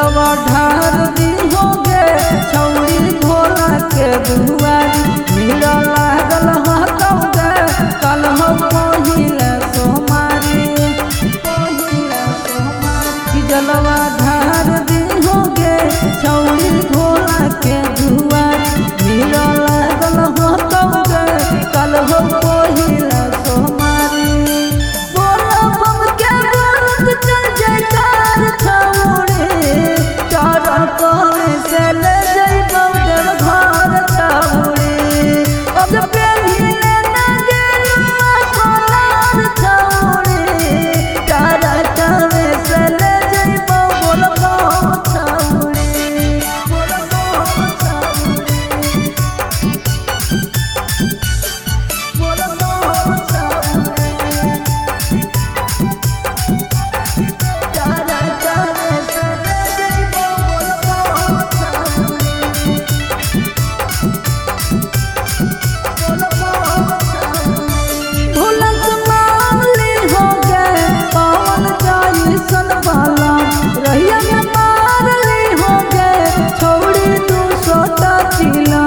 जलवा ढार दी होगे छौड़ी भोला के दुआरी मिला लागल हतौगे कल हो पहिला सोमारी जलवा ढार दी होगे छौड़ी भोला के दुआरी मिला लागल हतौगे कल हो पहिला सोमारी बोला बम के बात चल जयकार छौड़ी चारा कहे से ले जइबौ देव घर छौड़ी अब पेहिले न गेलुआ कोलार छौड़ी चारा कहे से ले जइबौ बोलबौ छौड़ी बोलबौ छौड़ी बोलबौ छौड़ी चारा कहे से ले जइबौ बोलबौ छौड़ी भूलत मामली हो गए पवन जइसन बाला रहिया में मारली हो गए छौड़ी तू सोता चिला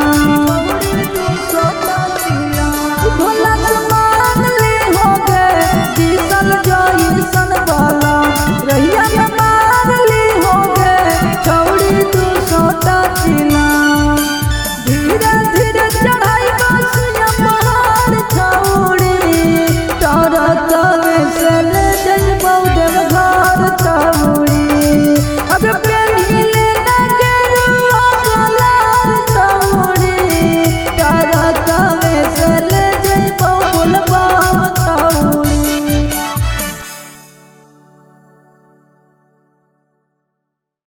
भूलत मामली हो गए दिसल जइसन बाला रहिया में मारली हो गए छौड़ी तू सोता चिला धीरे धीरे चढ़ाई बसिया पहाड़ छौड़ी तारा तब